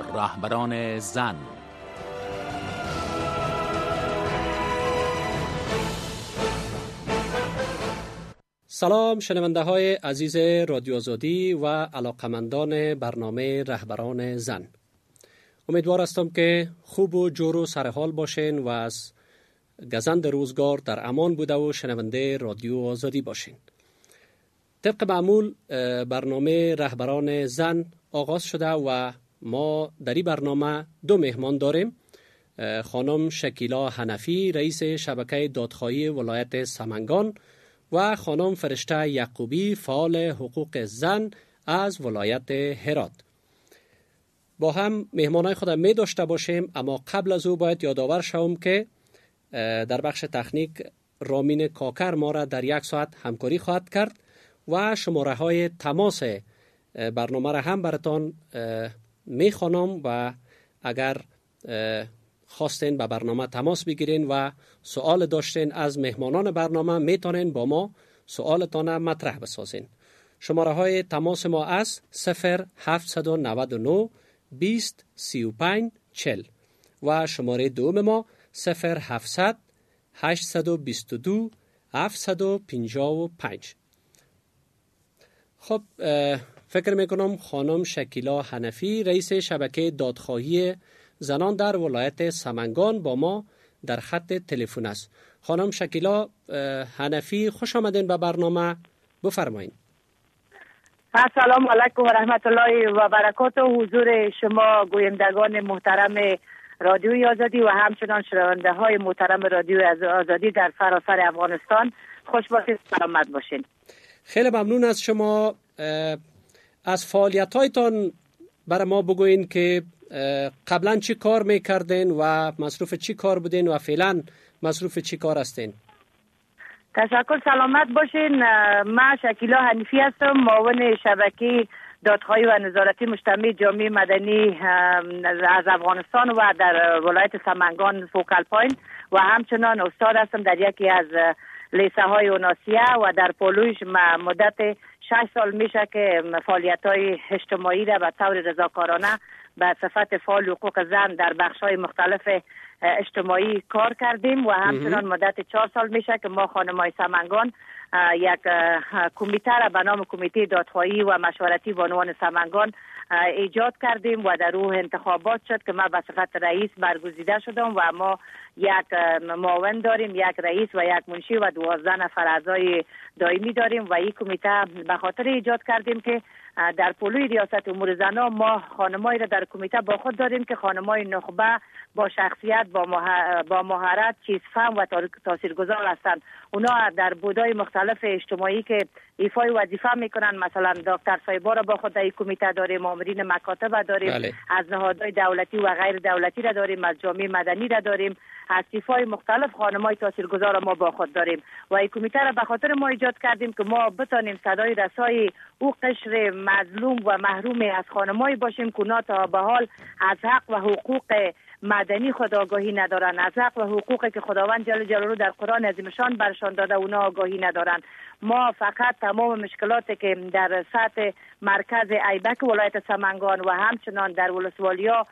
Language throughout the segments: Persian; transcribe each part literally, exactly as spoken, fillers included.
رهبران زن. سلام شنونده های عزیز رادیو آزادی و علاقمندان برنامه رهبران زن. امیدوار هستم که خوب و جور و سرحال باشین و از گزند روزگار در امان بوده و شنونده رادیو آزادی باشین. طبق معمول برنامه رهبران زن آغاز شده و ما در این برنامه دو مهمان داریم. خانم شکیلا حنفی رئیس شبکه دادخواهی ولایت سمنگان و خانم فرشته یعقوبی فعال حقوق زن از ولایت هرات. با هم مهمانای خود می داشته باشیم، اما قبل از او باید یادآور شوم که در بخش تکنیک رامین کاکر ما را در یک ساعت همکاری خواهد کرد و شماره های تماس برنامه را هم براتان می خوانم و اگر خواستین به برنامه تماس بگیرین و سوال داشتین از مهمانان برنامه میتونین با ما سوالتان مطرح بسازین. شماره های تماس ما از صفر هفت نه نه بیست سی و پنج چهل و شماره دوم ما صفر هفتصد هشتصد و بیست و دو هفتصد و پنجاه و پنج. خب فکر میکنم خانم شکیلا حنفی رئیس شبکه دادخواهی زنان در ولایت سمنگان با ما در خط تلفن است. خانم شکیلا حنفی خوش آمدین به برنامه، بفرمایید. السلام علیکم و رحمت الله و برکاته. حضور شما گویندگان محترم رادیوی آزادی و همچنان شنونده های محترم رادیوی آزادی در سراسر افغانستان خوش باشید، سلامت باشین. خیلی ممنون از شما. از فعالیت هایتان برای ما بگوین که قبلا چی کار میکردین و مصروف چی کار بودین و فعلا مصروف چی کار هستین؟ تشکر، سلامت باشین. من شکیلا حنفی هستم، معاون شبکه دادخواهی و نظارتی مجتمع جامعه مدنی از افغانستان و در ولایت سمنگان فوکال پوینت و همچنان استاد هستم در یکی از لیسه های اوناسیه و در پولوش مدت شش سال میشه که فعالیت های اجتماعی را به طور رضاکارانه به صفت فعال حقوق زن در بخش های مختلف اجتماعی کار کردیم و همچنان مدت چهار سال میشه که ما خانمای سمنگان یک کمیته را به نام کمیته دادخواهی و مشورتی بانوان سمنگان ایجاد کردیم و در او انتخابات شد که من به صفت رئیس برگزیده شدم و ما یک معاون داریم، یک رئیس و یک منشی و دوازده نفر اعضای دائمی داریم و این کمیته به خاطر ایجاد کردیم که در پلوی ریاست امور زنان ما خانمایی را در کمیته با خود داریم که خانمای نخبه با شخصیت، با با مهارت، چیزفهم و تاثیرگذار هستند. اونا در بودهای مختلف اجتماعی که ایفای وظیفه میکنن، مثلا دکتر صاحبا را با خود در کمیته داریم، مامورین مکاتب داریم، بله. از نهادهای دولتی و غیر دولتی را داریم، از جامعه مدنی را داریم، از صفای مختلف خانمای تاثیرگذار ما با خود داریم و این کمیته را به خاطر ما ایجاد کردیم که ما بتانیم صدای رسای او قشر مظلوم و محروم از خانمایی باشیم که اونا تا به حال از حق و حقوق مدنی خود آگاهی ندارن، از حق و حقوقی که خداوند جل جلاله در قرآن عظیمشان برشان داده اونا آگاهی ندارن. ما فقط تمام مشکلاتی که در سطح مرکز ایبک ولایت سمنگان و همچنان در ولسوالیا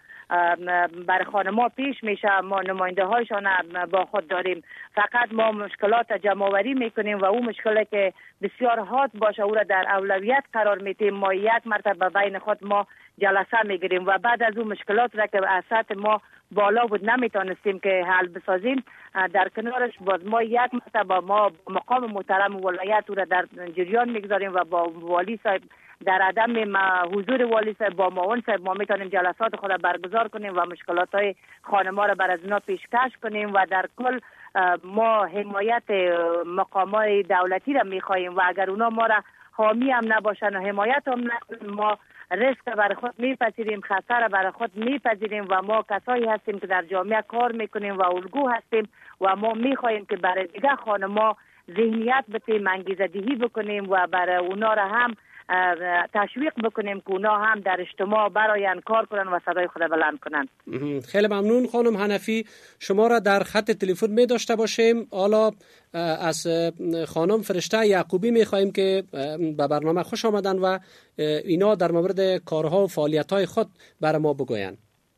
بر خانم‌ها پیش میشه، ما نماینده هایشان با خود داریم. فقط ما مشکلات جمع‌آوری میکنیم و اون مشکلی که بسیار حاد باشه او را در اولویت قرار میدیم. ما یک مرتبه بین خود ما جلسه میگیریم و بعد از اون مشکلات را که از سطح ما بالا بود نمیتونستیم که حل بسازیم، در کنارش باز ما یک مرتبه ما مقام محترم ولایت او را در جریان میگذاریم و با والی صاحب در عدم حضور والی صاحب با معاون صاحب ما میتونیم جلسات خود را برگزار کنیم و مشکلات های خانم‌ها را بر از اونا پیشکش کنیم و در کل ما حمایت مقامات دولتی را میخواهیم و اگر اونا ما را حامی هم نباشن و حمایت هم نکنن ما ریسک برای خود میپذیریم، خطر برای خود میپذیریم و ما کسایی هستیم که در جامعه کار میکنیم و الگو هستیم و ما میخواهیم که برای دیگه خانم‌ها ذهنیت بتیم، انگیزه دهی بکنیم و برای اونا را هم تشویق بکنیم که اونا هم در اجتماع براین کار کنن و صدای خود بلند کنن. خیلی ممنون خانم حنفی. شما را در خط تلفن می داشته باشیم. حالا از خانم فرشته یعقوبی می خواهیم که به برنامه خوش آمدن و اینا در مورد کارها و فعالیت‌های خود برای ما بگوین.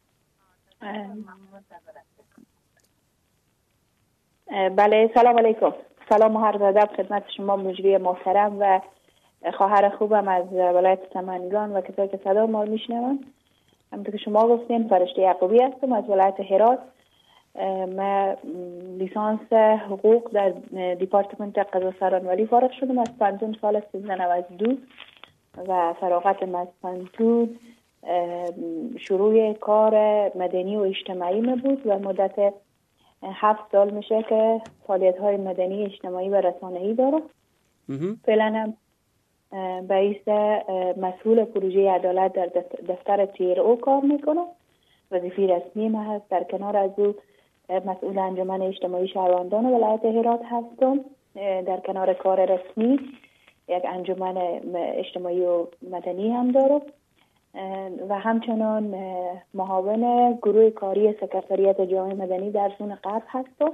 بله، سلام علیکم. سلام و عرض ادب خدمت شما مجری محترم و خواهر خوبم از ولایت سمنگان و کسایی که صدا ما میشنون. همونطور که شما گفتین فرشته یعقوبی هستم از ولایت هرات. من لیسانس حقوق در دیپارتمنت قضا سرانولی فارغ شدم از پانزده سال سیزده نود و دو و فراغتم از پانزده شروع کار مدنی و اجتماعی می بود و مدت هفت سال میشه که فعالیت های مدنی اجتماعی و رسانه‌ای دارم. فعلا هم رئیس مسئول پروژه عدالت در دفتر تیر او کار میکنم. وظیفه رسمی من هست. در کنار از او مسئول انجمن اجتماعی شهروندان ولایت هرات هستم. در کنار کار رسمی یک انجمن اجتماعی و مدنی هم دارم و همچنان معاون گروه کاری سکرتریات جامعه مدنی در زون غرب هستم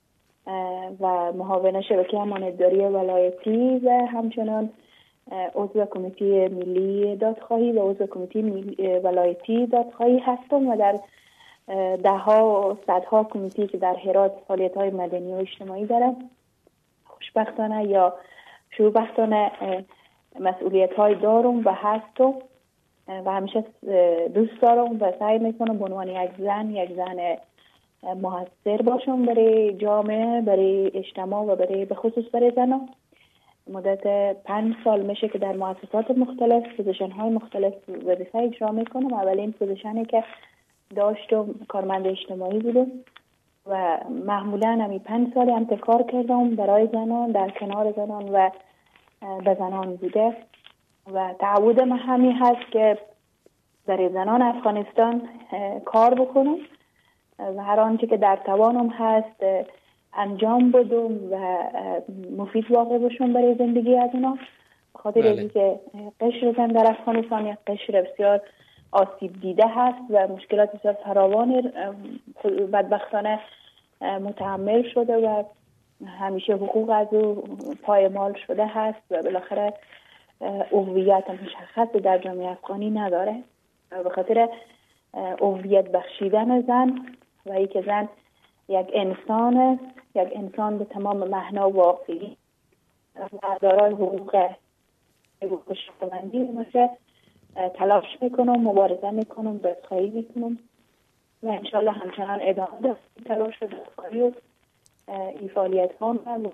و معاون شبکه امانتداری ولایتی و همچنان عضو کمیته ملی دادخواهی و عضو کمیته ولایتی دادخواهی هستم و در ده ها و صدها کمیته که در هرات فعالیت های مدنی و اجتماعی دارم. خوشبختانه یا شوربختانه مسئولیت های دارم و هستم و همیشه دوست دارم و سعی میکنم به عنوان یک زن یک زن مؤثر باشم برای جامعه، برای اجتماع و برای به خصوص برای زنان. مدت پنج سال میشه که در مؤسسات مختلف پوزیشن های مختلف وظیفه اجرا میکنم. اولین پوزیشنی که داشتم کارمند اجتماعی بودم و معمولا همین پنج سالی هم کار کردم برای زنان، در کنار زنان و به زنان بوده و تعهد من همین هست که برای زنان افغانستان کار بکنم و هر آنچه که در توانم هست انجام بدم و مفید واقع باشم برای زندگی از اونا. خاطر اینکه که قشر زن در افغانستان یک قشر بسیار آسیب دیده هست و مشکلات بسیار فراوان بدبختانه متحمل شده و همیشه حقوق از او پایمال شده هست و بالاخره هویت مشخص در جامعه افغانی نداره. به خاطر هویت بخشیدن زن و ای که زن یک انسان است، یک انسان به تمام معنا واقعی و دارای حقوق حقوق شهروندی باشه، تلاش میکنم، مبارزه میکنم، دادخواهی میکنم و انشالله همچنان ادامه دارم تلاش و دادخواهی و این فعالیت ها.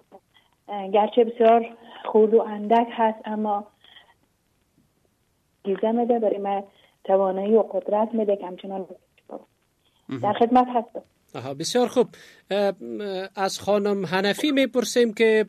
گرچه بسیار خرد و اندک هست اما گیزه میده برای من توانایی و قدرت میده که همچنان در خدمت هستم. آها، بسیار خوب. از خانم حنفی میپرسیم که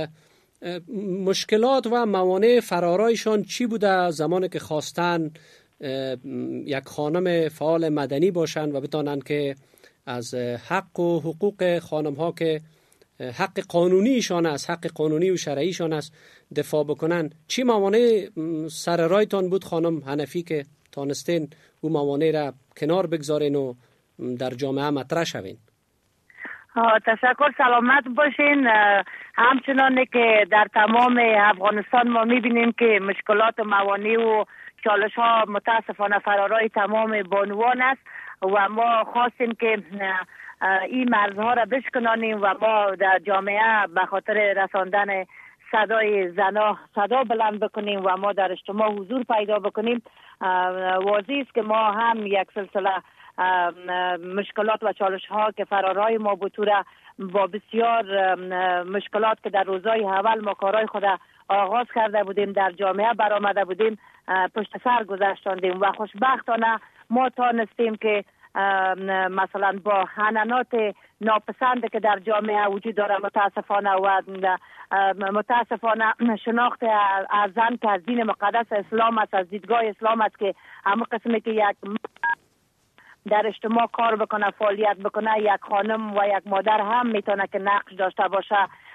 مشکلات و موانع فرارایشان چی بوده زمانی که خواستن یک خانم فعال مدنی باشند و بتانند که از حق و حقوق خانم ها که حق قانونیشان است، حق قانونی و شرعیشان است دفاع بکنن. چی موانع سر رایتان بود خانم حنفی که تانستین او موانع را کنار بگذارین و در جامعه مطرح شوین؟ تشکر، سلامت باشین. همچنان که در تمام افغانستان ما میبینیم که مشکلات و موانع و چالش ها متاسفانه فرارای تمام بانوان است و ما خواستیم که این مرزها را بشکنانیم و ما در جامعه به خاطر رساندن صدای زنا صدا بلند بکنیم و ما در اجتماع حضور پیدا بکنیم. واضح است که ما هم یک سلسله مشکلات و چالش ها که فرارای ما بود را با بسیار مشکلات که در روزهای اول ما کارهای خود آغاز کرده بودیم در جامعه برآمده بودیم پشت سر گذاشتاندیم و خوشبختانه ما تانستیم که مثلا با حنانات ناپسند که در جامعه وجود داره متاسفانه و متاسفانه شناخت از زن که از دین مقدس اسلام است، از دیدگاه اسلام است که همه قسمی که یک در اجتماع کار بکنه، فعالیت بکنه، یک خانم و یک مادر هم میتونه که نقش داشته باشه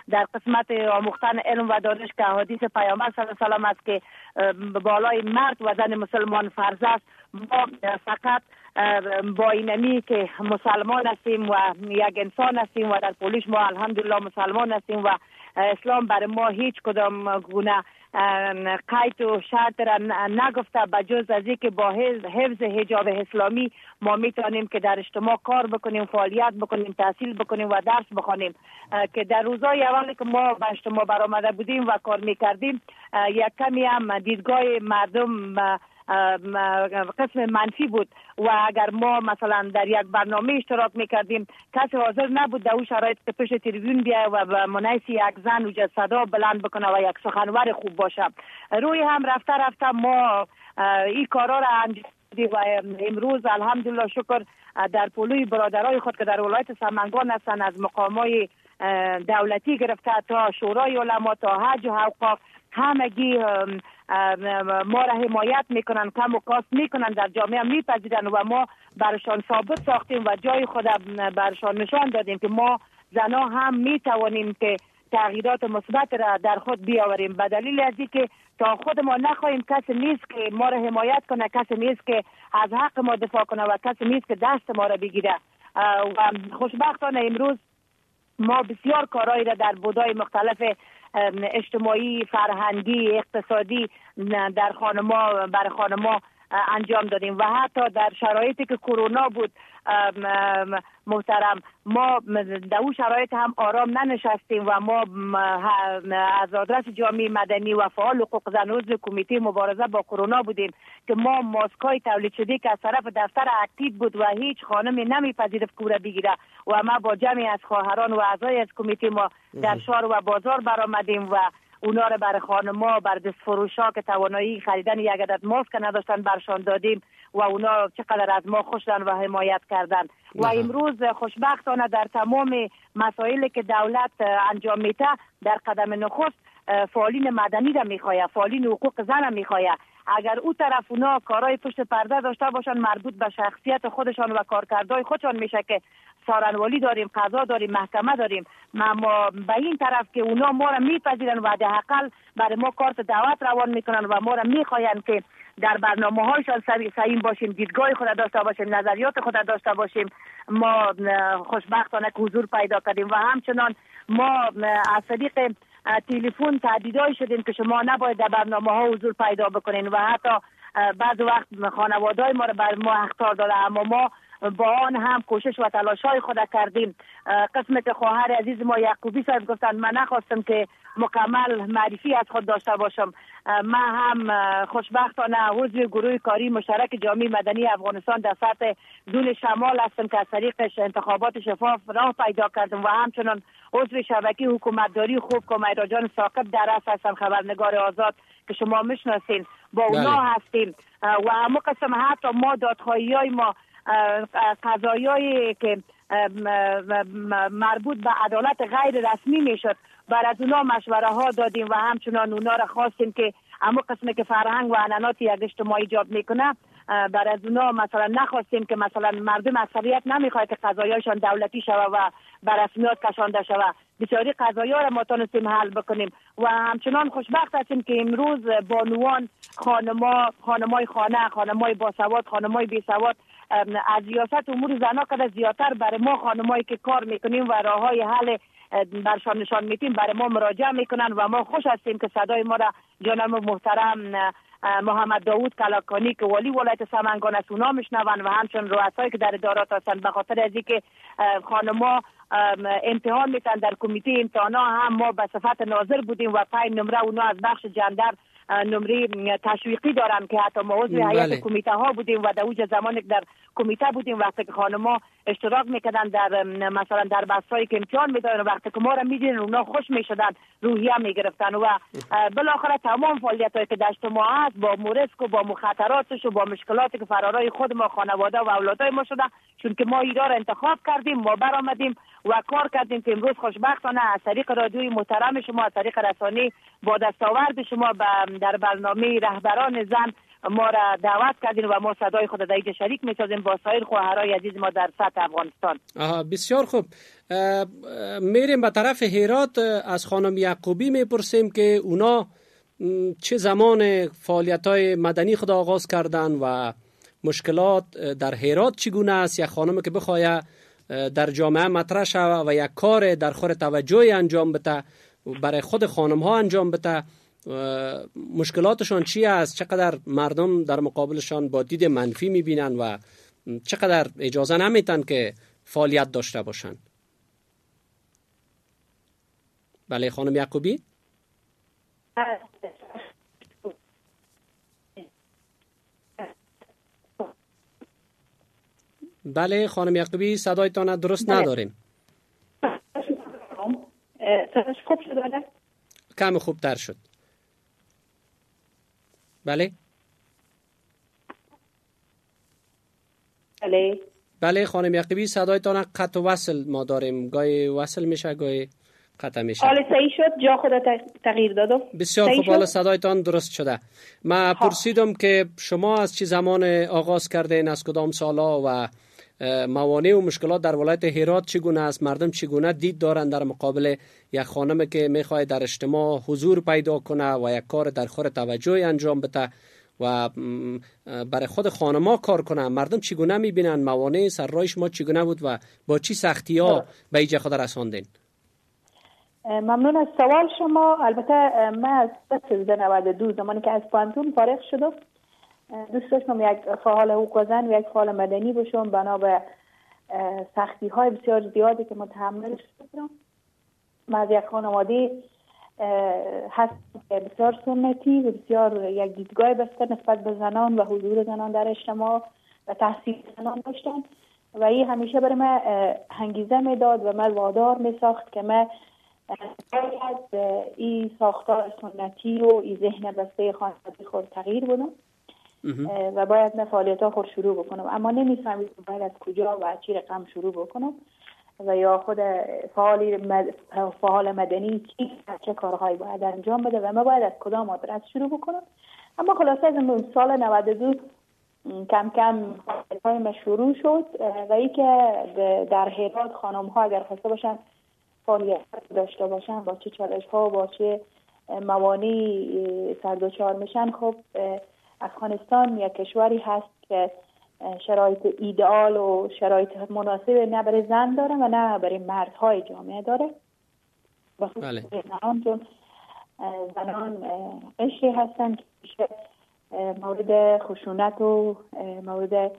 در قسمت آموختن علم و دانش که حدیث پیامبر صلی الله علیه و سلم است که بالای مرد و زن مسلمان فرض است. ما فقط با اینمی که مسلمان هستیم و یک انسان هستیم و در پولیش ما الحمدلله مسلمان هستیم و اسلام برای ما هیچ کدام گونه قید و شرط را نگفته بجز از اینکه با حفظ حجاب اسلامی ما میتونیم که در اجتماع کار بکنیم، فعالیت بکنیم، تحصیل بکنیم و درس بخونیم. که در روزهای اولی که ما به اجتماع برآمده بودیم و کار میکردیم یک کمی هم دیدگاه مردم قسم منفی بود و اگر ما مثلا در یک برنامه اشتراک میکردیم کسی حاضر نبود در اون شرایط که پشت تلویزیون بیاید و به منیس یک زن و صدا بلند بکنه و یک سخنور خوب باشه. روی هم رفته رفته ما این کارا را انجام دادیم و امروز الحمدلله شکر در پلوی برادرای خود که در ولایت سمنگان هستند از مقامای دولتی گرفته تا شورای علما تا حج و اوقاف همگی ما را حمایت میکنن، کم و کاست میکنن، در جامعه میپذیرن و ما برشان ثابت ساختیم و جای خود برشان نشان دادیم که ما زنا هم میتوانیم که تغییرات مثبت را در خود بیاوریم. به دلیل از اینکه تا خود ما نخواهیم کسی نیست که ما را حمایت کنه، کسی نیست که از حق ما دفاع کنه و کسی نیست که دست ما را بگیره. و خوشبختانه امروز ما بسیار کارهایی را در بودای مختلف اجتماعی، فرهنگی، اقتصادی در خانما بر خانما انجام دادیم و حتی در شرایطی که کرونا بود محترم ما در اون شرایط هم آرام ننشستیم و ما از آدرس جامعه مدنی و فعال حقوق زن عضو کمیته مبارزه با کرونا بودیم که ما ماسکای تولید شده که از طرف دفتر اکتیو بود و هیچ خانمی نمیپذیرفت که بگیره و ما با جمعی از خواهران و اعضای از کمیته ما در شهر و بازار برآمدیم و اونا رو برای خانما بر دست فروشا که توانایی خریدن یک عدد ماسک نداشتن برشان دادیم و اونا چقدر از ما خوش شدن و حمایت کردن و امروز خوشبختانه در تمام مسائلی که دولت انجام میده در قدم نخست فعالین مدنی را میخواه، فعالین حقوق زن را میخواه. اگر او طرف اونا کارهای پشت پرده داشته باشن مربوط به شخصیت خودشان و کارکردهای خودشان میشه که سارنوالی داریم، قضا داریم، محکمه داریم، ما به این طرف که اونا ما را میپذیرن و در حقل برای ما کارت دعوت روان میکنن و ما را میخواین که در برنامه هایشان سعیم باشیم، دیدگاه خود داشته باشیم، نظریات خود داشته باشیم. ما خوشبختانه که حضور پیدا کردیم و همچنان ما از طریق تلفن تهدیدای شدیم که شما نباید در برنامه ها حضور پیدا بکنین و حتی بعض وقت خانواده‌های ما را بر ما اخطار داده، اما ما با آن هم کوشش و تلاش‌های خود کردیم. قسمت خواهر عزیز ما یعقوبی صاحب گفتن من نخواستم که مکمل معرفی از خود داشته باشم. من هم خوشبختانه عضو گروه کاری مشترک جامعه مدنی افغانستان در سطح زون شمال هستم که از طریق انتخابات شفاف راه پیدا کردم و همچنان عضو شبکه حکومتداری خوب که میرا جان ثاقب در رأس هستن، خبرنگار آزاد که شما میشناسین، با اونا هستیم و همون قسم حتی ما دادخواهی‌های ما قضایایی که مربوط به عدالت غیر رسمی میشد بر از اونا مشوره ها دادیم و همچنان اونا را خواستیم که اما قسمی که فرهنگ و عنعنات یک اجتماع ایجاب میکنه بر از اونا مثلا نخواستیم که مثلا مردم اکثریت نمیخواد که قضایاشان دولتی شوه و بر رسمیات کشانده شوه، بسیاری قضایا را ما تونستیم حل بکنیم و همچنان خوشبخت هستیم که امروز بانوان، خانما، خانمای خانه، خانمای باسواد، خانمای بیسواد از ریاست امور زنا کده زیادتر برای ما خانمایی که کار میکنیم و راههای حل برشان نشان میتیم برای ما مراجعه میکنن و ما خوش هستیم که صدای ما را جناب محترم محمد داوود کلاکانی که والی ولایت سمنگان است اونا میشنون و همچنین رؤسایی که در ادارات هستند به خاطر از اینکه خانما امتحان میتن در کمیته امتحانا هم ما به صفت ناظر بودیم و پای نمره اونا از بخش جندر نمره تشویقی دارن که حتی ما عضو هیئت کمیته ها بودیم و در اوج زمانی که در کمیته بودیم وقتی که خانما اشتراک میکردن در مثلا در بحثایی که امتحان میدادن وقتی که ما را میدیدن اونا خوش میشدن، روحیه میگرفتن و بالاخره تمام فعالیتایی که در اجتماع هست با مورسک و با مخاطراتش و با مشکلاتی که فرارای خود ما خانواده و اولادای ما شده، چون که ما ایران را انتخاب کردیم، ما برآمدیم و کار کردیم که امروز خوشبختانه از طریق رادیوی محترم شما، از طریق رسانه با دستاورد شما در برنامه رهبران زن ما را دعوت کردین و ما صدای خود در اینجا شریک می‌سازیم با سایر خواهرای عزیز ما در سطح افغانستان. آها، بسیار خوب. میریم به طرف هرات. از خانم یعقوبی میپرسیم که اونا چه زمان فعالیت‌های مدنی خود آغاز کردن و مشکلات در هرات چگونه است. یک خانم که بخواه در جامعه مطرح شود و یک کار در خور توجهی انجام بده، برای خود خانم ها انجام بده، مشکلاتشان چی است، چقدر مردم در مقابلشان با دید منفی میبینن و چقدر اجازه نمیتن که فعالیت داشته باشن. بله خانم یعقوبی. بله خانم یعقوبی، صدایتان درست نداریم. صداش خوب شد؟ کم خوبتر شد. بله بله بله خانم یعقوبی، صدایتان قطع و وصل ما داریم، گاهی وصل میشه گاهی قطع میشه. حالا صحیح شد؟ جا خود تغییر دادم. بسیار خوب، حالا صدایتان درست شده. ما پرسیدم که شما از چه زمان آغاز کردین، از کدام سالا و موانع و مشکلات در ولایت هرات چگونه است، مردم چگونه دید دارن در مقابل یک خانم که میخواد در اجتماع حضور پیدا کنه و یک کار در خور توجهی انجام بده و برای خود خانما کار کنه. مردم چگونه میبینن، موانع سر راه شما چگونه بود و با چی سختی ها به اینجا خود رساندین؟ ممنون از سوال شما. البته من از سال نود و دو زمانی که از پانتون فارغ شدم دوست داشتم یک فعال حقوق زن و یک فعال مدنی باشم، بنا به سختی های بسیار زیادی که متحمل شدم. من از یک خانواده هست بسیار سنتی و بسیار یک دیدگاه بسته نسبت به زنان و حضور زنان در اجتماع و تحصیل زنان داشتن و این همیشه برای من انگیزه میداد و من وادار می ساخت که من باید این ساختار سنتی و این ذهن بسته خانواده خود تغییر بدم و باید من فعالیت ها خود شروع بکنم، اما نمیفهمیدم باید از کجا و از چی رقم شروع بکنم و یا خود فعالی مد... فعال مدنی چی چه کارهایی باید انجام بده و من باید از کدام آدرس شروع بکنم. اما خلاصه از اون سال نود و دو کم کم فعالیت‌های ما شروع شد و ای که در هرات خانم ها اگر خواسته باشن فعالیت داشته باشن با چه چالش ها با چه موانعی سر دچار میشن. خب افغانستان یک کشوری هست که شرایط ایدئال و شرایط مناسب نه برای زن داره و نه برای مردهای جامعه داره. بله. زنان چون زنان قشری هستن که مورد خشونت و مورد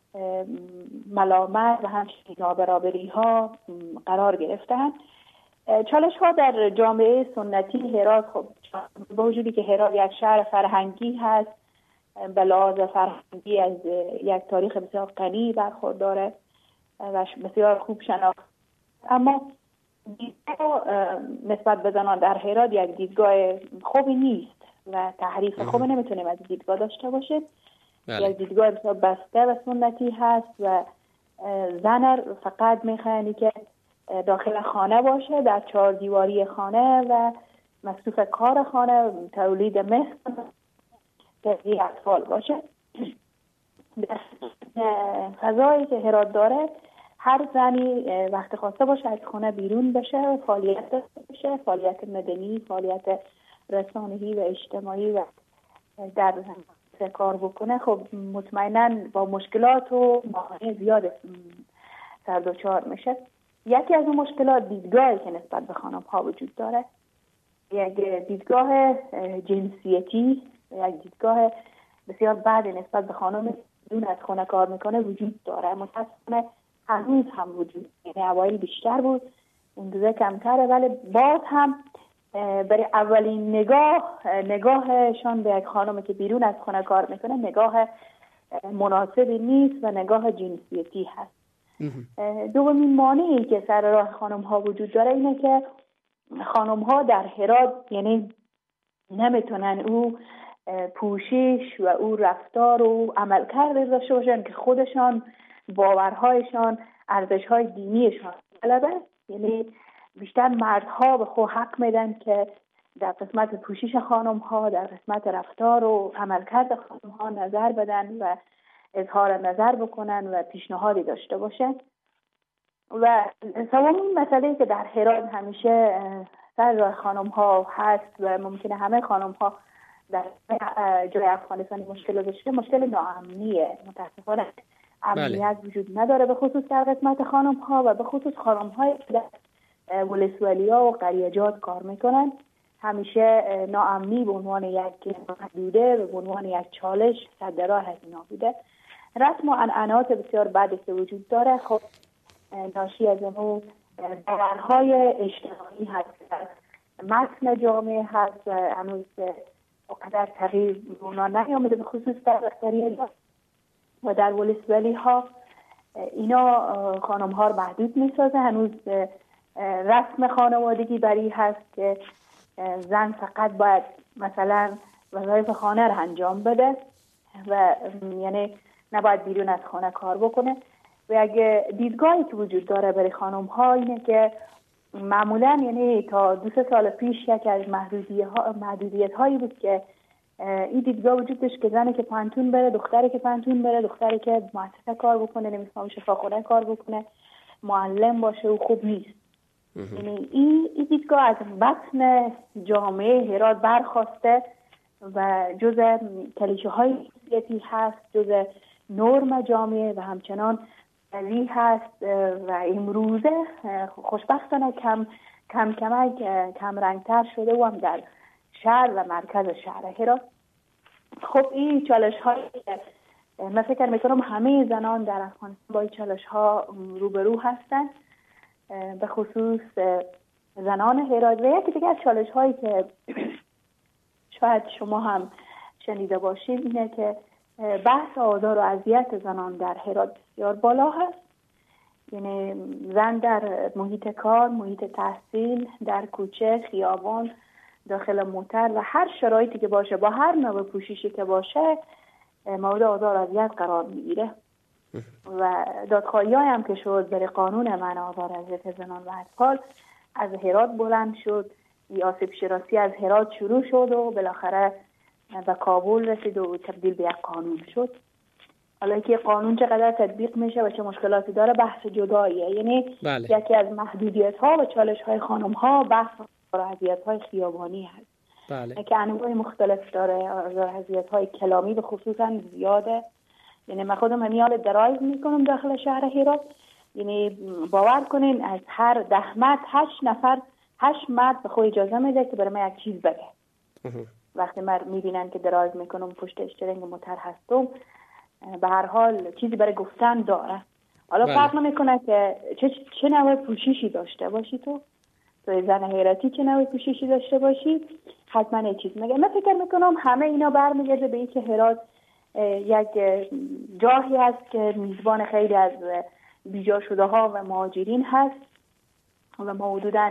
ملامت و همچنین نابرابری ها قرار گرفتن. چالش ها در جامعه سنتی هرات، خب با وجودی که هرات یک شهر فرهنگی هست، به لحاظ فرهنگی از یک تاریخ بسیار غنی برخورداره و بسیار خوب شناخته، اما دیدگاه نسبت به زنان در هرات یک دیدگاه خوبی نیست و تحریف خوبی نمیتونیم از دیدگاه داشته باشه. بله. یک دیدگاه بسیار بسته و سنتی هست و زن فقط میخوانی که داخل خانه باشه، در چهار دیواری خانه و مصروف کار خانه، تولید مثل تربیت اطفال باشه. در فضایی که هرات داره هر زنی وقت خواسته باشه از خانه بیرون بشه، فعالیت بشه، فعالیت مدنی، فعالیت رسانه‌ای و اجتماعی و در کار بکنه، خب مطمئناً با مشکلات و موانع زیاد سر دچار میشه. یکی از اون مشکلات دیدگاهی که نسبت به خانم ها وجود داره، یک دیدگاه جنسیتی، یک دیدگاه بسیار بد نسبت به خانم دون از خانه کار میکنه وجود داره. متاسفانه هنوز هم وجود، یعنی اوایل بیشتر بود، این دوزه کمتره، ولی باز هم برای اولین نگاه نگاهشان به یک خانم که بیرون از خانه کار میکنه نگاه مناسبی نیست و نگاه جنسیتی هست. دومین مانعی که سر راه خانم ها وجود داره اینه که خانم ها در هرات یعنی نمیتونن او پوشش و او رفتار و عملکرد داشته باشن که خودشان باورهایشان ارزش‌های دینیشان طلبه. یعنی بیشتر مردها به خود حق میدن که در قسمت پوشش خانم ها، در قسمت رفتار و عملکرد خانم ها نظر بدن و اظهار نظر بکنن و پیشنهادی داشته باشن. و سومین مسئله که در هرات همیشه سر راه خانم ها هست و ممکنه همه خانم ها در جای افغانستان مشکل داشته، مشکل ناامنیه. متاسفانه امنیت وجود نداره، به خصوص در قسمت خانم ها و به خصوص خانم های در ولسوالی ها و قریجات کار میکنن. همیشه ناامنی به عنوان یک محدوده، به عنوان یک چالش صد راه از اینا بوده. رسم و عنعنات بسیار بدی که وجود داره، خب ناشی از اونو باورهای اجتماعی هست، متن جامعه هست و هنوز اقدر تغییر اونا نیامده، به خصوص در قریجات و در ولسوالی ها. اینا خانم ها رو محدود میسازه. هنوز رسم خانوادگی بری هست که زن فقط باید مثلا وظایف خانه رو انجام بده و یعنی نباید بیرون از خانه کار بکنه. و اگه دیدگاهی که وجود داره برای خانم ها اینه که معمولا یعنی تا دو سه سال پیش یک از محدودیت هایی بود که این دیدگاه وجود داشت که زنی که پانتون بره، دختری که پانتون بره، دختری که مؤسسه کار بکنه، نمی‌فهم شفاخانه کار بکنه، معلم باشه و خوب نیست. یعنی این دیدگاه از بطن جامعه هرات برخواسته و جزء کلیشه های شخصیتی هست، جزء نرم جامعه و همچنان قوی هست و امروزه خوشبختانه کم کم کمک کم رنگتر شده و هم در شهر و مرکز شهر هرات. خب این چالش هایی که من فکر میکنم همه زنان در افغانستان با این چالش ها روبرو هستن، به خصوص زنان هرات. و یکی دیگه از چالش هایی که شاید شما هم شنیده باشید اینه که بحث آزار و اذیت زنان در هرات بسیار بالا هست. یعنی زن در محیط کار، محیط تحصیل، در کوچه، خیابان، داخل موتر و هر شرایطی که باشه، با هر نوع پوششی که باشه، مورد آزار و اذیت قرار میگیره. و دادخواهی هم که شد برای قانون منع آزار و اذیت زنان و اطفال از هرات بلند شد. آسیب شناسی از هرات شروع شد و بالاخره به کابل رسید و تبدیل به یک قانون شد. حالا که قانون چقدر تطبیق میشه و چه مشکلاتی داره بحث جداییه. یعنی بله. یکی از محدودیت ها و چالش های خانم ها بحث اذیت های خیابانی هست. بله. که انواع مختلف داره. اذیت های کلامی به خصوصا زیاده. یعنی من خودم همیال درایو میکنم داخل شهر هرات. یعنی باور کنین از هر ده مرد هشت نفر هشت مرد به خود اجازه میده که برای من یک چیز بگه. وقتی من میبینن که درایو میکنم پشت استرینگ موتر هستم، به هر حال چیزی برای گفتن داره. حالا بله. فرق نمیکنه که چه چه نوع پوششی داشته باشی تو تو زن هراتی، چه نوع پوششی داشته باشی، حتما یه چیز میگه. من فکر میکنم همه اینا برمیگرده به اینکه هرات یک جاهی هست که میزبان خیلی از بیجا شده ها و مهاجرین هست و ما حدوداً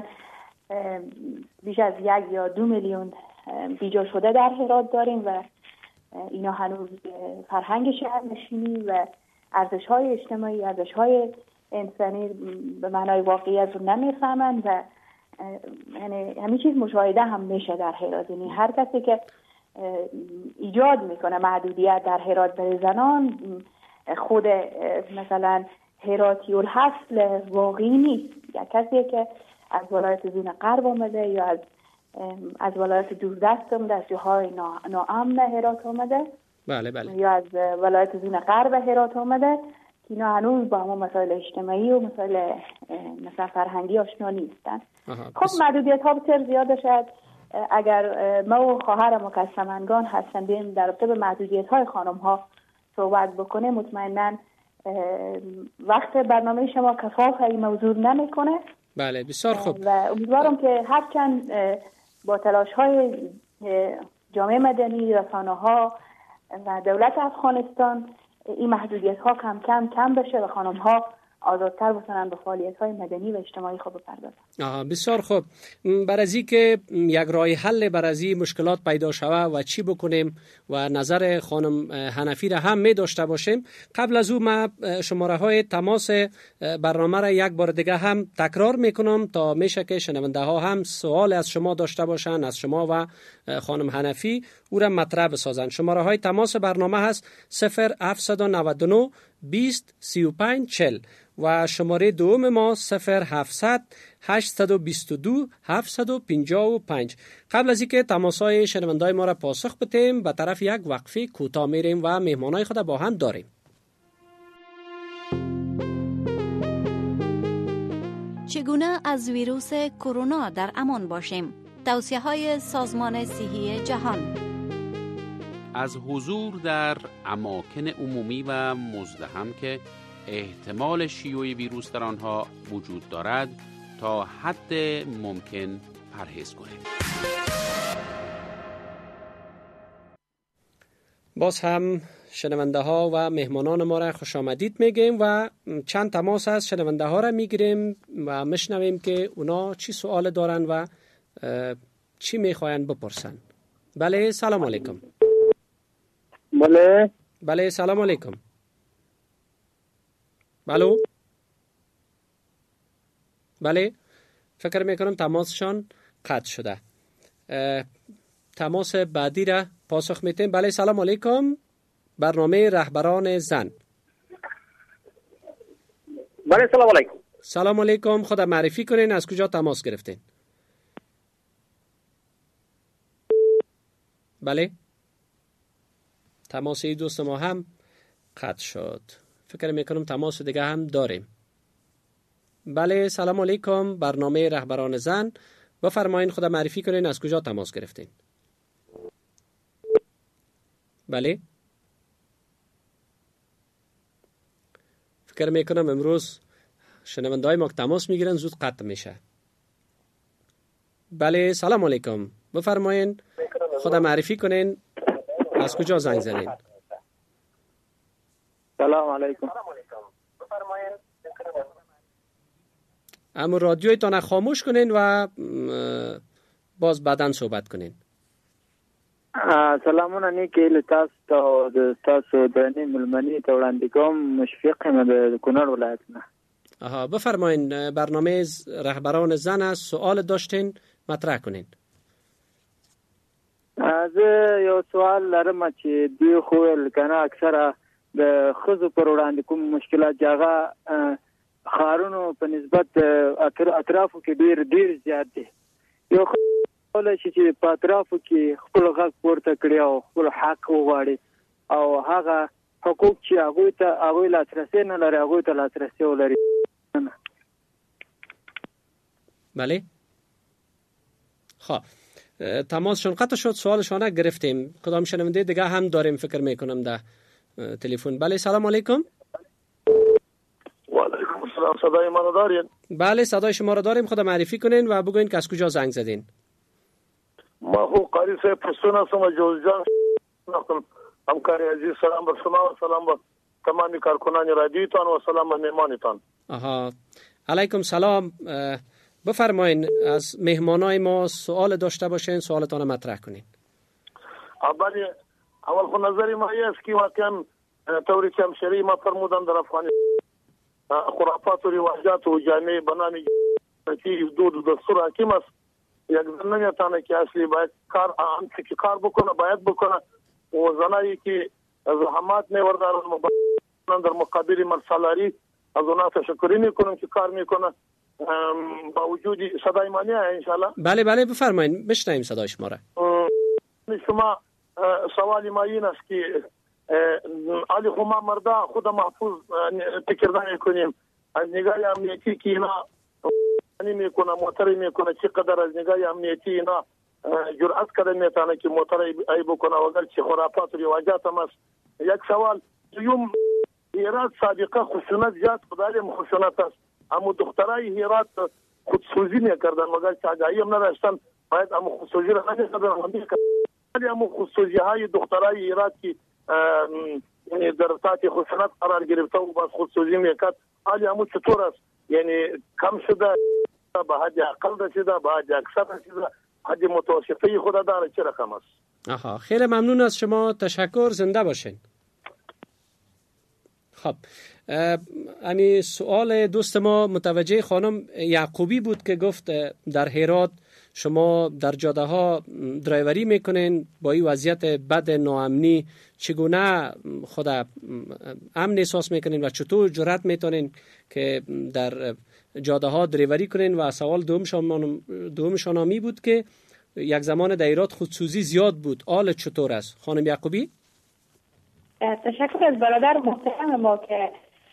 بیش از یک یا دو میلیون بیجا شده در هرات داریم و اینا هنوز فرهنگ شهرنشینی و ارزش‌های اجتماعی، ارزش‌های انسانی به معنای واقعیت رو نمیفهمن و یعنی همین چیز مشاهده هم میشه در هرات. یعنی هر کسی که ایجاد میکنه محدودیت در هرات برای زنان، خود مثلا هراتی الاصل واقعی نیست. یا کسی که از ولایت زون غرب آمده یا از از ولایت دوردست آمده، از جاهای ناامن هرات آمده، بله بله. یا از ولایت زون غرب هرات آمده که اینا هنوز با همون مسائل اجتماعی و مسائل مثلا فرهنگی آشنا نیستن. خب محدودیت ها بسیار زیاده. شاید اگر ما و خواهرم و کسمنگان هستن بیم در رابطه به محدودیت های خانم ها صحبت بکنه، مطمئناً وقت برنامه شما کفاف این موضوع نمیکنه. بله بسیار خوب. و امیدوارم که هرچند با تلاش های جامعه مدنی، رسانه ها و دولت افغانستان این محدودیت ها کم کم کم بشه و خانم ها آزادتر بتونن به فعالیت‌های مدنی و اجتماعی خود بپردازن. بسیار خوب. بر از که یک راه حل بر از مشکلات پیدا شود و چی بکنیم و نظر خانم حنفی را هم می داشته باشیم، قبل از او ما شماره های تماس برنامه را یک بار دیگه هم تکرار میکنم تا میشه که شنونده ها هم سوال از شما داشته باشن، از شما و خانم حنفی او را مطرح بسازن. شماره های تماس برنامه هست صفر هفت نه نه بیست سی و پنج چهل و شماره دوم ما صفر هفتصد هشتصد و بیست و دو هفتصد و پنجاه و پنج. قبل از اینکه تماس‌های شنونده‌های ما را پاسخ بدیم به طرف یک وقفه کوتاه میریم و مهمانای خود با هم داریم. چگونه از ویروس کرونا در امان باشیم؟ توصیه‌های سازمان صحی جهان. از حضور در اماکن عمومی و مزدحم که احتمال شیوع ویروس در آنها وجود دارد تا حد ممکن پرهیز کنید. باز هم شنونده ها و مهمانان ما را خوش آمدید میگیم و چند تماس از شنونده ها را میگیریم و میشنویم که اونا چی سوال دارن و چی میخواین بپرسن. بله سلام علیکم. بله بله سلام علیکم. بله بله فکر میکنم تماسشان قطع شده. تماس بعدی را پاسخ میتیم. بله سلام علیکم. برنامه رهبران زن. بله سلام علیکم. سلام علیکم. خود معرفی کنین، از کجا تماس گرفتین؟ بله تماس ای دوست ما هم قطع شد. فکر میکنم تماس دیگه هم داریم. بله سلام علیکم. برنامه رهبران زن. بفرمایین خود معرفی کنین، از کجا تماس گرفتین؟ بله فکر میکنم امروز شنونده های ما که تماس میگیرن زود قطع میشه. بله سلام علیکم. بفرمایین خود معرفی کنین، از کجا زنگ زدین؟ سلام علیکم. اما رادیویتان خاموش کنین و باز بعداً صحبت کنین. سلامونه نیکی لتاس تا تاسو د ملمنی ته وړاندې کوم. مشفق یم د کونړ ولایت نه. آها بفرمایین. برنامه رهبران زن است، سوال داشتین مطرح کنین. زه یو سوال لرم چې دوی خو کنه اکثره د خزو پر وړاندې کوم مشکلات جاغه خارونو په نسبت اطرافو کې ډیر ډیر زیات دي. یو ولې چې په اطرافو کې خپل غږ پورته کړی او خپل حق وغواړي او هغه حقوق چې هغه ته هغه لاسرسي نه لري هغه ته لاسرسي ولري. بله خب تماسشون قطع شد، سوالشون گرفتیم. کدام شنونده دیگه هم داریم فکر میکنم در تلفن. بله سلام علیکم. و علیکم السلام. صدای ما رو دارین؟ بله صدای شما رو داریم. خود معرفی کنین و بگوین که از کجا زنگ زدین. ما خو قاری صاحب پښتون اسمه جوزجان نقل همکاری عزیز. سلام بر شما و سلام بر تمامی کارکنان رادیوتان و سلام بر مهمانتان. آها علیکم سلام. بفرمایین از مهمانای ما سوال داشته باشین، سوالتان مطرح کنین. اولی اول خو نظری ما است که واقعا طوری که همشری ما فرمودن در افغانستان خرافات و رواجات و جامعه بنامی که دود دستور حاکم است. یک زن نمیتونه که اصلی باید کار هم که کار بکنه باید بکنه و زنایی که زحمات میوردارن در مقابل مرسالاری از اونا تشکری میکنم که کار میکنه. با وجود صدای مانی انشالله. بله بله بفرمایید بشنویم صدای شما را. شما سوالی ما این است که علی خما مردا خود محفوظ فکر نمیکنیم از نگاه امنیتی که اینا میکنه موتر میکنه چقدر از نگاه امنیتی اینا جرأت کرده میتونه که موتر ای بکنه وگر چه خرافات و رواجات هم است. یک سوال یوم هرات سابقه خشونت زیاد خدای خشونت است، اما دخترای هرات خودسوزی میکردن مگر که آگاهی هم نداشتن باید اما خودسوزی را نمیکردن. ولی اما خودسوزی های دخترای هرات که یعنی در تحت خشونت قرار گرفته و باز خودسوزی میکرد. حالی همون چطور است؟ یعنی کم شده، به حد اقل رسیده، به حد اکثر رسیده، حد متوسطه خود داره، چه رقم است؟ آها، خیلی ممنون از شما، تشکر، زنده باشین. خب امی سوال دوست ما متوجه خانم یعقوبی بود که گفت در هرات شما در جاده ها درایوری میکنین، با این وضعیت بد ناامنی چگونه خود امن احساس میکنین و چطور جرأت میتونین که در جاده ها درایوری کنین؟ و سوال دومشان دومشان می بود که یک زمان در هرات خودسوزی زیاد بود، حال چطور است؟ خانم یعقوبی. تشکر از برادر محترم ما که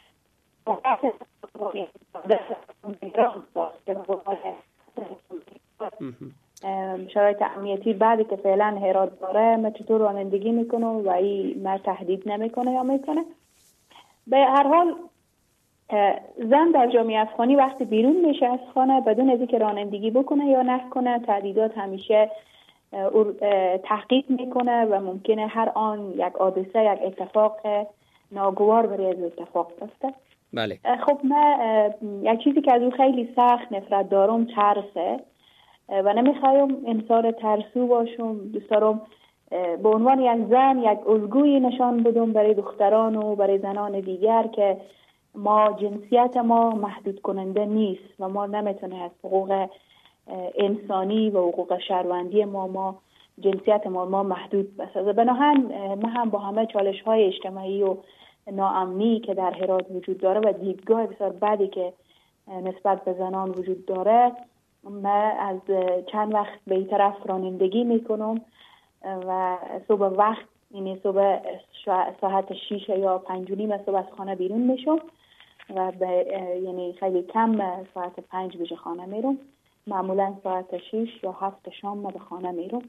شرایط امنیتی بعدی که فعلا هرات داره ما چطور رانندگی میکنه و این ما تهدید نمیکنه یا میکنه. به هر حال زن در جامعه افغانی وقتی بیرون میشه از خانه بدون از اینکه رانندگی بکنه یا نکنه، تهدیدات همیشه تحقیق میکنه و ممکنه هر آن یک حادثه، یک اتفاق ناگوار برای از اتفاق بیفته. بله. خب من یک چیزی که از او خیلی سخت نفرت دارم ترسه و نمیخوایم انسان ترسو باشم. دوست دارم به عنوان یک زن یک الگویی نشان بدم برای دختران و برای زنان دیگر که ما جنسیت ما محدود کننده نیست و ما نمیتونه از حقوق انسانی و حقوق شهروندی ما ما جنسیت ما ما محدود بسازه. بنابراین ما هم با همه چالش های اجتماعی و ناامنی که در هرات وجود داره و دیدگاه بسیار بدی که نسبت به زنان وجود داره، من از چند وقت به این طرف رانندگی میکنم و صبح وقت، یعنی صبح ساعت شیش یا پنج و نیم صبح از خانه بیرون میشم و به یعنی خیلی کم ساعت پنج بجه خانه میرم. معمولا ساعت شیش یا هفت شام ما به خانه میرم.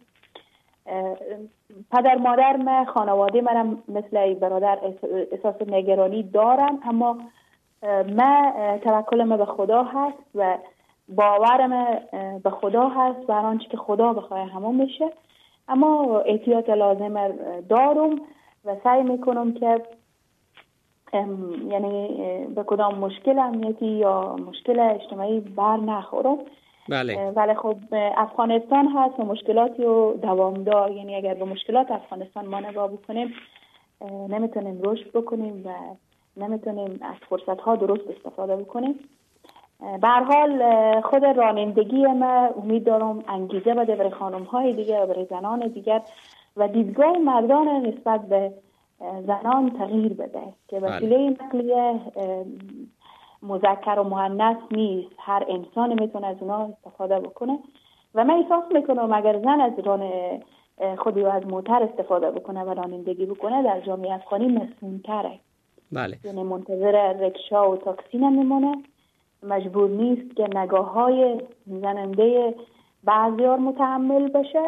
پدر مادر من، خانواده منم مثل برادر احساس نگرانی دارن، اما من توکل من به خدا هست و باورم به خدا هست و هر آنچه که خدا بخواه همون میشه. اما احتیاط لازم دارم و سعی میکنم که یعنی به کدام مشکل امنیتی یا مشکل اجتماعی بر نخورم. بله. ولی خب افغانستان هست و مشکلاتی و دوامدار، یعنی اگر به مشکلات افغانستان ما نگاه بکنیم نمیتونیم رشد بکنیم و نمیتونیم از فرصت‌ها درست استفاده بکنیم. به هر حال خود رانندگی ما امید دارم انگیزه بده برای خانم‌های دیگر و برای زنان دیگر و دیدگاه مردان نسبت به زنان تغییر بده که وسیله نقلیه مذکر و مؤنث نیست، هر انسان میتونه از اونا استفاده بکنه و من احساس میکنم اگر زن از ران خودی و از موتر استفاده بکنه و رانندگی بکنه در جامعه افغانی مسئول‌تره. بله. یعنی منتظر رکشا و تاکسی نمیمونه، مجبور نیست که نگاه های زننده بعضیار متحمل بشه،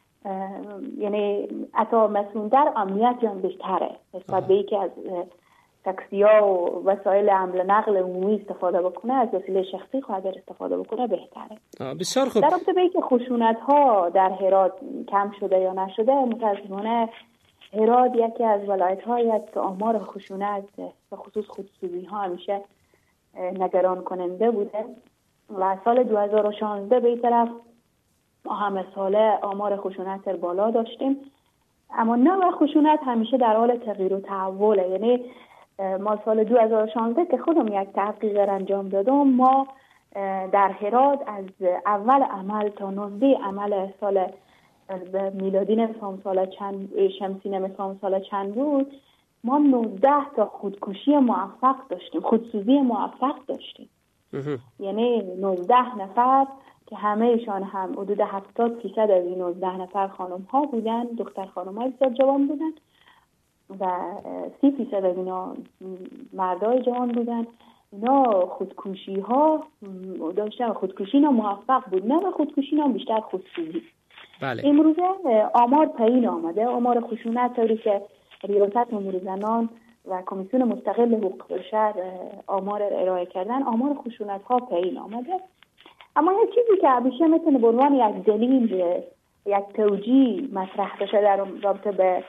یعنی حتی مسئول‌تر، امنیت هم بهتره نسبت به ای که از تاکسی ها و وسایل حمل نقل عمومی استفاده بکنه، از وسیله شخصی خود استفاده بکنه بهتره. بسیار خوب. در رابطه به اینکه خشونت ها در هرات کم شده یا نشده، متاسفانه هرات یکی از ولایت هایی است که آمار خشونت به خصوص خودسوزی ها همیشه نگران کننده بوده و سال دو هزار و شانزده به این طرف ما همه ساله آمار خشونت در بالا داشتیم، اما نوع خشونت همیشه در حال تغییر و تحوله. یعنی ما سال دو هزار و شانزده که خودم یک تحقیق انجام دادم، ما در هرات از اول عمل تا نوزده عمل سال میلادی نمیفهم سال چند، شمسی نمیفهم سال چند بود، ما نوزده تا خودکشی موفق داشتیم، خودسوزی موفق داشتیم. یعنی نوزده نفر که همه ایشان هم حدود هفتاد فیصد از این نوزده نفر خانم ها بودن، دختر خانم های بسیار جوان بودن و سی فیصد از اینا مردای جوان بودن. اینا خودکشی ها داشتن، خودکشی ها موفق بود، نه خودکشی ها بیشتر خودسوزی. بله. امروزه آمار پایین آمده، آمار خشونت طوری که ریاست امور زنان و کمیسیون مستقل حقوق بشر آمار ارائه کردن، آمار خشونت ها پایین آمده. اما یک چیزی که همیشه میتونه به عنوان یک دلیل، یک توجیه مطرح بشه در رابطه به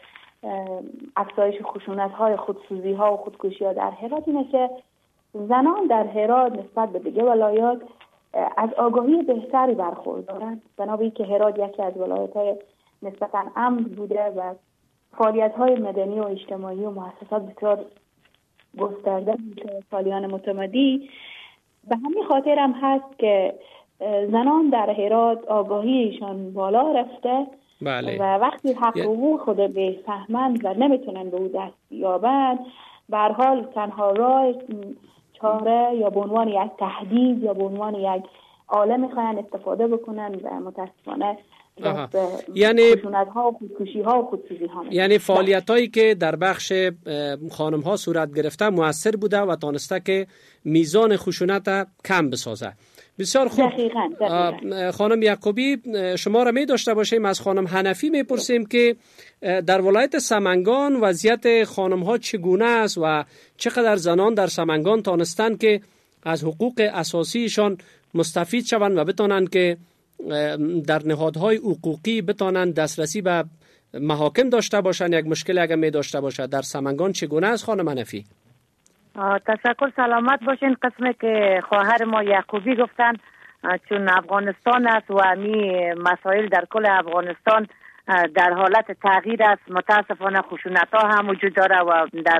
افزایش خشونت های خودسوزی ها و خودکشی ها در هرات اینه که زنان در هرات نسبت به دیگه ولایات از آگاهی بهتری برخوردارند، بنابراین که هرات یکی از ولایت های نسبتا امن بوده و فعالیت های مدنی و اجتماعی و مؤسسات بسیار گسترده بوده سالیان متمادی. به همین خاطر هم هست که زنان در هرات آگاهیشان بالا رفته. بله. و وقتی حق حقوق خود بفهمند و نمیتونن به او دست یابند، به هر حال تنها راه چاره یا به عنوان یک تهدید یا به عنوان یک آله میخواین استفاده بکنن و متاسفانه یعنی خشونت ها و خودکشی ها و خودسوزی ها میکنن. یعنی فعالیت هایی که در بخش خانم ها صورت گرفته موثر بوده و تانسته که میزان خشونت کم بسازه. بسیار خوب. دقیقاً. دقیقاً. خانم یعقوبی، شما را می داشته باشیم. از خانم حنفی می پرسیم که در ولایت سمنگان وضعیت خانم ها چگونه است و چقدر زنان در سمنگان تانستند که از حقوق اساسیشان مستفید شوند و بتانند که در نهادهای حقوقی بتانند دسترسی به محاکم داشته باشند. یک مشکل اگر می داشته باشد در سمنگان چگونه است خانم حنفی؟ تشکر، سلامت باشین. قسمی که خواهر ما یعقوبی گفتن چون افغانستان است و امی مسائل در کل افغانستان در حالت تغییر است، متاسفانه خشونت ها هم وجود داره و در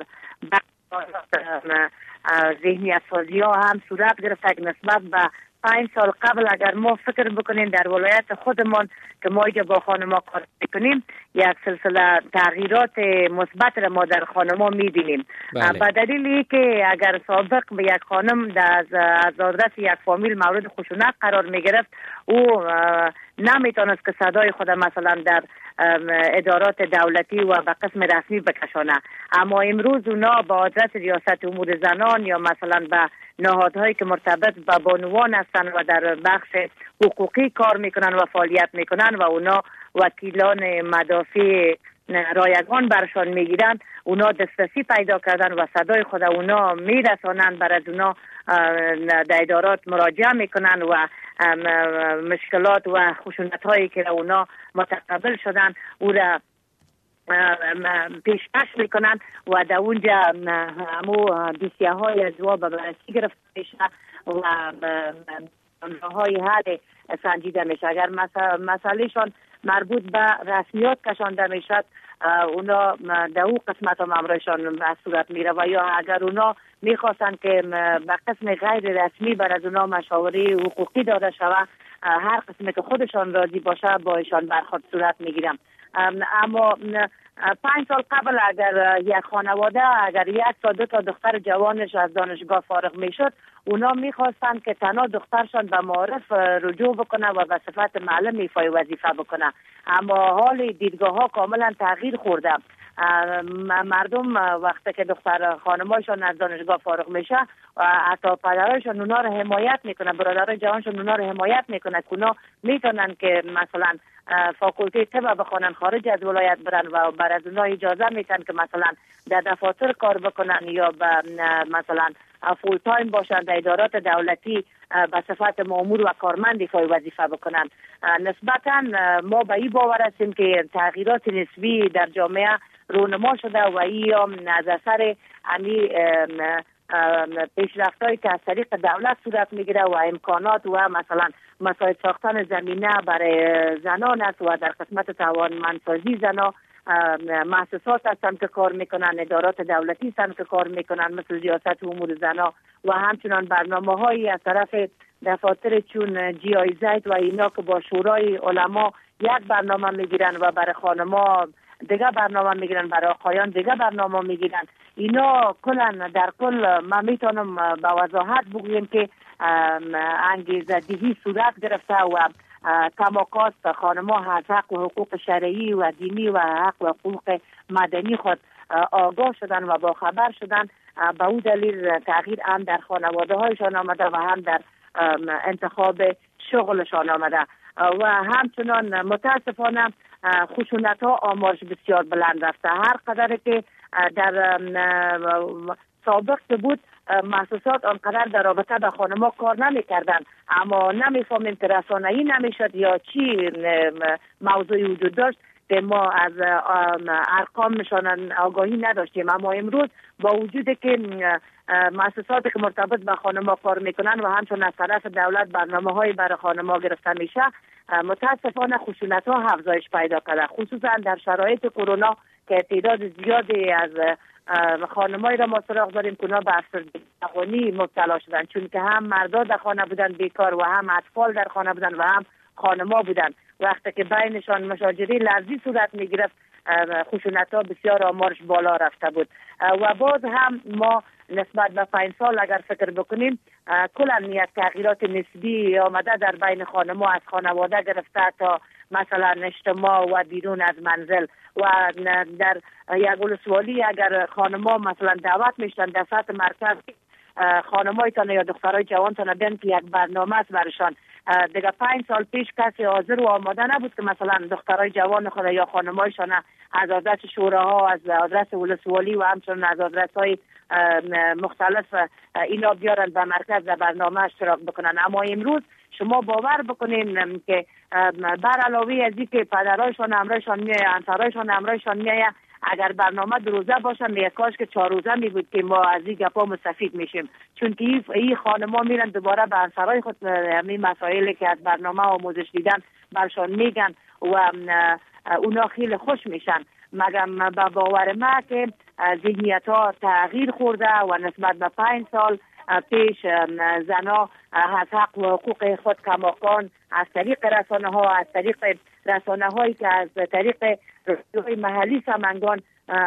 ذهنیت سازی ها هم صورت گرفته که نسبت به پنج سال قبل اگر ما فکر بکنیم در ولایت خودمان که ما اینجا با خانما کار میکنیم، یک سلسله تغییرات مثبت را ما در خانما میبینیم. به دلیلی که اگر سابق به یک خانم از از آدرس یک فامیل مورد خشونت قرار میگرفت، او نمیتونست که صدای خود مثلا در ادارات دولتی و به قسم رسمی بکشانه، اما امروز اونا با آدرس ریاست امور زنان یا مثلا به نهادهایی که مرتبط به بانوان هستند و در بخش حقوقی کار میکنن و فعالیت میکنن و اونا وکیلان مدافع رایگان برشان میگیرن، اونا دسترسی پیدا کردن و صدای خود اونا میرسانن، بر از اونا در ادارات مراجعه میکنن و مشکلات و خشونت هایی که اونا متقبل شدن او را پیشکش میکنن و در اونجا همو دوسیه های جواب بررسی گرفته میشه و های حل سنجیده میشه. اگر مسئلهشان مربوط به رسمیات کشانده میشد، اونا در اون قسمت هم امرشان از صورت میره و یا اگر اونا میخواستن که به قسم غیر رسمی بر از اونا مشاوره حقوقی داده شود، هر قسمی که خودشان راضی باشه با ایشان برخورد صورت میگیرم. اما پنج سال قبل اگر یک خانواده اگر یک تا دو تا دختر جوانش از دانشگاه فارغ میشد، اونا میخواستن که تنها دخترشان به معارف رجوع بکنه و به صفت معلم ایفای وظیفه بکنه، اما حال دیدگاه ها کاملا تغییر خورده. مردم وقتی که دختر خانمایشان از دانشگاه فارغ میشه و حتی پدرایشان اونا رو حمایت میکنه، برادرای جوانشون اونا رو حمایت میکنه که اونا میتونن که مثلا فاکولته طب بخونن، خارج از ولایت برن و بر از اونا اجازه میتن که مثلا در دفاتر کار بکنن یا به مثلا فول تایم باشن در ادارات دولتی به صفت مأمور و کارمند ایفای وظیفه بکنن. نسبتا ما به این باور هستیم که تغییرات نسبی در جامعه رونما شده و این از اثر امی پیشرفت‌هایی که از طریق دولت صورت میگیره و امکانات و مثلا مساعد ساختن زمینه برای زنان است و در قسمت توانمندسازی زنان مؤسسات هستن که کار میکنن، ادارات دولتی هستن که کار میکنن مثل ریاست امور زنان و همچنان برنامه هایی از طرف دفاتر چون جی آی زید و اینا که با شورای علما یک برنامه میگیرن و برای خانما دیگه برنامه میگیرن، برای آقایان دیگه برنامه میگیرن. اینا کلا در کل ما میتونم با وضاحت بگویم که انگیزه دهی صورت گرفته و کماکاست خانما از حق و حقوق شرعی و دینی و حق و حقوق مدنی خود آگاه شدن و با خبر شدن. به اون دلیل تغییر هم در خانواده هایشان آمده و هم در انتخاب شغلشان آمده و همچنان متاسفانه خشونت ها آمارش بسیار بلند رفته. هر قدر که در سابق بود مؤسسات آنقدر در رابطه به خانما کار نمی کردن، اما نمیفهمیم که رسانه‌ای نمیشد یا چی موضوعی وجود داشت که ما از ارقامشان آگاهی نداشتیم. اما امروز با وجود که مؤسساتی که مرتبط به خانم‌ها کار میکنن و همچنین از طرف دولت برنامه‌های برای خانم‌ها گرفته میشه، متاسفانه خشونت‌ها افزایش پیدا کرده، خصوصا در شرایط کرونا که تعداد زیادی از خانم‌های را ما سراغ داریم که اونا به افسردگی مبتلا شدن، چون که هم مردا در خانه بودن بیکار و هم اطفال در خانه بودن و هم خانم‌ها بودن. وقتی که بینشان مشاجره لفظی صورت می‌گرفت، خشونت‌ها بسیار آمارش بالا رفته بود. و باز هم ما نسبت به پنج سال اگر فکر بکنیم، کلا یک تغییرات نسبی آمده در بین خانم‌ها، از خانواده گرفته تا مثلا اجتماع و بیرون از منزل. و در یک ولسوالی اگر خانم‌ها مثلا دعوت میشن در سطح مرکز، خانم‌هایتان یا دخترای جوانتان بیان که یک برنامه است برشان. دیگه پنج سال پیش کسی حاضر و آماده نبود که مثلا دخترای جوان خود یا خانم‌هایشان از آدرس شوراها، از آدرس ولسوالی و همچنین از آدرس‌های مختلف اینا بیارن به مرکز در برنامه اشتراک بکنن. اما امروز شما باور بکنین که بر علاوه از اینکه پدرایشان امرایشان میایه، همسرایشان امرایشان میایه، اگر برنامه دو روزه باشه میگه کاش که چهار روزه می بود که ما از این گپا مستفید میشیم، چون که این خانم‌ها میرن دوباره به همسرای خود همین مسائلی که از برنامه آموزش دیدن برشان میگن و اونا خیلی خوش میشن. مگم با باور ما که ذهنیت ها تغییر خورده و نسبت به پنج سال پیش زنا از حق و حقوق خود کماکان از طریق رسانه ها، از طریق رسانه هایی که از طریق رادیوی محلی سمنگان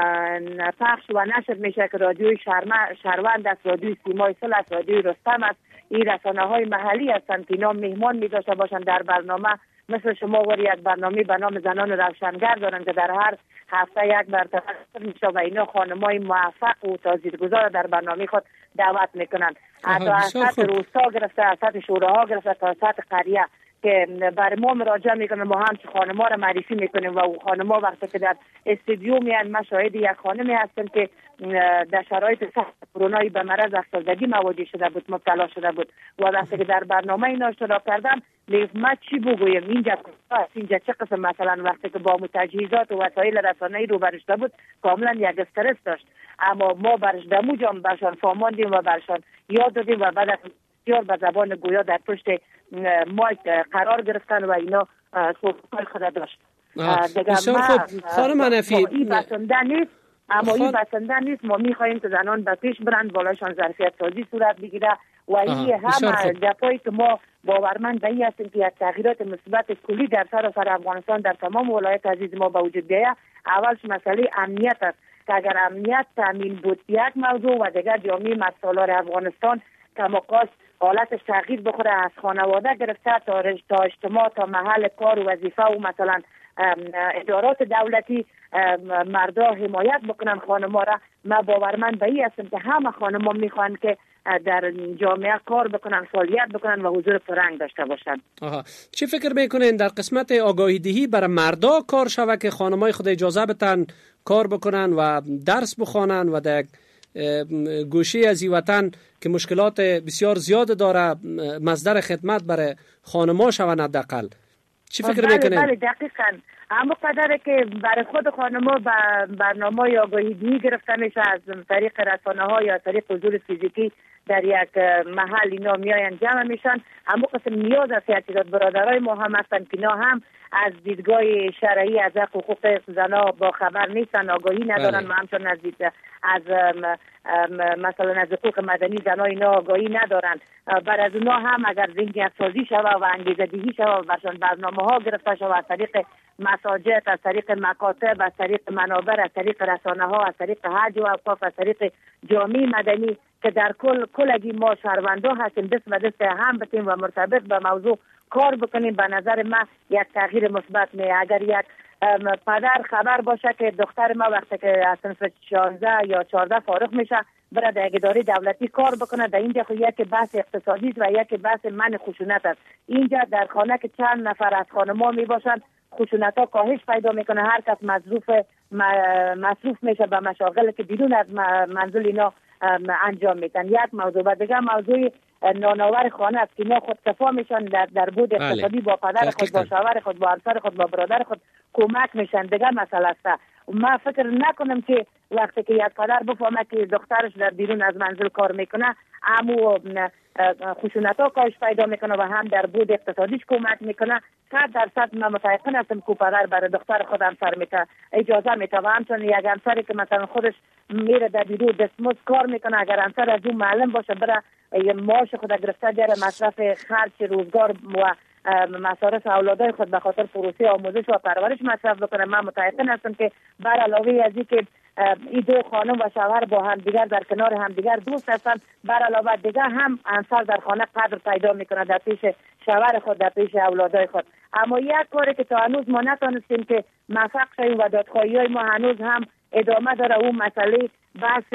پخش و نشر میشه که رادیوی شهروند است، رادیوی سیمای سل است، رادیوی رستم است، این رسانه های محلی هستند که اینا مهمان میداشته باشن در برنامه. مثل شما وری یک برنامه به نام زنان روشنگر دارن که در هر هفته یک برنامه میشه و اینا خانمای موفق و تاثیرگذار در برنامه خود دعوت میکنن. حتی از سطح روستا گرفته، از سطح شوراها گرفته تا سطح قریه که بر ما مراجعه میکنن، ما هم خانم‌ها را معرفی میکنیم و خانم‌ها وقتی که در استودیو میان، ما شاهد یک خانمی هستن که در شرایط سخت کرونایی به مرض افسردگی مواجه شده بود، مبتلا شده بود و وقتی که در برنامه اینا اشتراک کردن میگفت ما چی بگویم، اینجا است، اینجا چه قسم، مثلا وقتی که با تجهیزات و وسایل رسانه‌ای رو برشته بود کاملا یک استرس داشت، اما ما برش دمو جام برشان فهماندیم و برشان یاد دادیم و بعد بسیار به زبان گویا در پشت مایک قرار گرفتن و اینا صحبت خود داشت. بسیار خوب خانم حنفی، این بسنده نیست، اما این بسنده نیست. ما میخواییم که زنان به پیش برند، بالایشان ظرفیت سازی صورت بگیره و این همه گپایی که ما باورمند به این هستیم که یک تغییرات مثبت کلی در سراسر افغانستان در تمام ولایت عزیز ما به وجود بیاید. اولش مسئله امنیت است که اگر امنیت تامین بود یک موضوع و دیگر جامعه مسالار افغانستان کماکاش حالتش تغییر بخوره، از خانواده گرفته تا تا اجتماع تا محل کار و وظیفه و مثلا ادارات دولتی مردا حمایت بکنن خانم‌ها را. ما باورمند به این هستم که همه خانم‌ها میخوان که در جامعه کار بکنن، فعالیت بکنن و حضور پررنگ داشته باشن. آها، چی فکر میکنین در قسمت آگاهی دهی برای مردا کار شوه که خانم‌های خود اجازه بتن کار بکنن و درس بخوانن و در گوشه از این وطن که مشکلات بسیار زیاد داره مصدر خدمت برای خانم‌ها شون حداقل؟ چی فکر بله میکنین؟ بله دقیقاً اما قدره که برای خود خانم‌ها برنامه آگاهی دهی گرفته میشه از طریق رسانه ها یا طریق حضور فیزیکی در یک محل اینا میاین جمع میشن. اما قسم نیاز است که برادرای ما هم هستن که اینا هم از دیدگاه شرعی از حقوق زنا با خبر نیستن، آگاهی ندارن و همچنین از از مثلا از حقوق مدنی زنا اینا آگاهی ندارن. بر از اونا هم اگر ذهنیت سازی شود و انگیزه دهی شود و برشان برنامه ها گرفته شود از طریق مساجد، از طریق مکاتب، از طریق منابر، از طریق رسانه ها، از طریق حج و اوقاف، از طریق جامعه مدنی که در کل کلگی ما شهروندا هستیم، دست به دست هم بتیم و مرتبط به موضوع کار بکنیم، به نظر من یک تغییر مثبت میه. اگر یک پدر خبر باشه که دختر ما وقتی که از صنف شانزده یا چهارده فارغ میشه برای در اداره دولتی کار بکنه، در اینجا خو یک بحث اقتصادی است و یک بحث منع خشونت است. اینجا در خانه که چند نفر از خانم‌ها می باشند خشونت ها کاهش پیدا میکنه، هر کس مصروف مصروف میشه به مشاغل که بیرون از منزل اینا انجام میدن. یک موضوع و دیگه موضوع نانآور خانه است که اینا خود کفا میشن در در بود اقتصادی با پدر خود، با شوهر خود، با همسر خود، با برادر خود کمک میشن. دیگه مسئله است. ما فکر نکنم که وقتی که یک پدر بفهمه که دخترش در بیرون از منزل کار میکنه، امو خشونت ها کاش پیدا میکنه و هم در بود اقتصادیش کمک میکنه. صد درصد من متأکد هستم که پدر برای دختر خود همسر میته اجازه میته و همچنین یک همسری که مثلا خودش میره در بیرون دستمزد کار میکنه، اگر همسر از اون معلم باشه بره معاش خود گرفته بیاره مصرف خرج روزگار و مصارف اولادای خود به خاطر پروسه آموزش و پرورش مصرف بکنه، من متأکد هستم که بر علاوه از اینکه این دو خانم و شوهر با هم دیگر در کنار هم دیگر دوست هستند، بر علاوه دیگر هم همسر در خانه قدر پیدا میکنه در پیش شوهر خود، در پیش اولادای خود. اما یک کاری که تا هنوز ما نتونستیم که موفق شویم و دادخواهی های ما هنوز هم ادامه داره، اون مسئله بحث